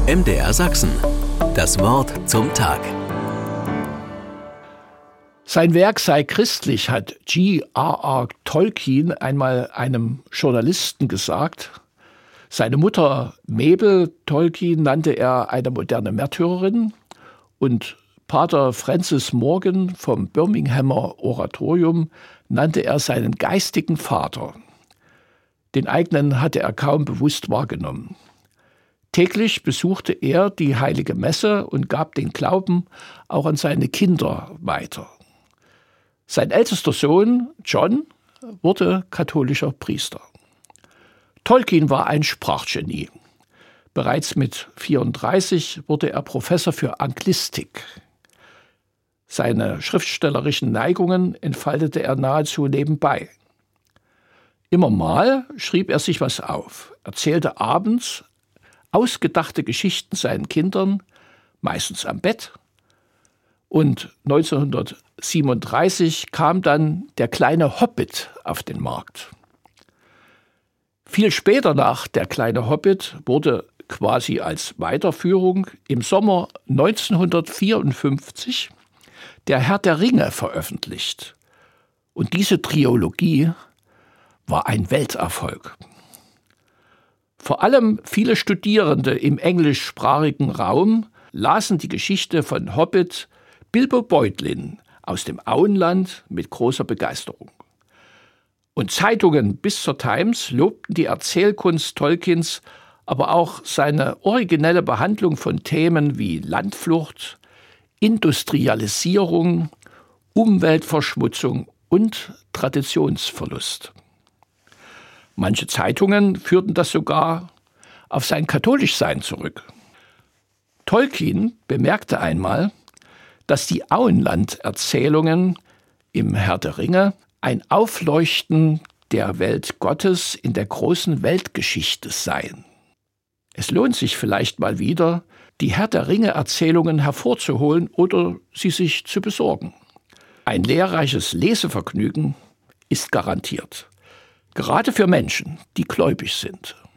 MDR Sachsen. Das Wort zum Tag. Sein Werk sei christlich, hat J.R.R. Tolkien einmal einem Journalisten gesagt. Seine Mutter Mabel Tolkien nannte er eine moderne Märtyrerin und Pater Francis Morgan vom Birminghamer Oratorium nannte er seinen geistigen Vater. Den eigenen hatte er kaum bewusst wahrgenommen. Täglich besuchte er die Heilige Messe und gab den Glauben auch an seine Kinder weiter. Sein ältester Sohn, John, wurde katholischer Priester. Tolkien war ein Sprachgenie. Bereits mit 34 wurde er Professor für Anglistik. Seine schriftstellerischen Neigungen entfaltete er nahezu nebenbei. Immer mal schrieb er sich was auf, erzählte abends ausgedachte Geschichten seinen Kindern, meistens am Bett. Und 1937 kam dann der kleine Hobbit auf den Markt. Viel später nach Der kleine Hobbit wurde quasi als Weiterführung im Sommer 1954 Der Herr der Ringe veröffentlicht. Und diese Trilogie war ein Welterfolg. Vor allem viele Studierende im englischsprachigen Raum lasen die Geschichte von Hobbit Bilbo Beutlin aus dem Auenland mit großer Begeisterung. Und Zeitungen bis zur Times lobten die Erzählkunst Tolkiens, aber auch seine originelle Behandlung von Themen wie Landflucht, Industrialisierung, Umweltverschmutzung und Traditionsverlust. Manche Zeitungen führten das sogar auf sein Katholischsein zurück. Tolkien bemerkte einmal, dass die Auenland-Erzählungen im Herr der Ringe ein Aufleuchten der Welt Gottes in der großen Weltgeschichte seien. Es lohnt sich vielleicht mal wieder, die Herr der Ringe-Erzählungen hervorzuholen oder sie sich zu besorgen. Ein lehrreiches Lesevergnügen ist garantiert. Gerade für Menschen, die gläubig sind.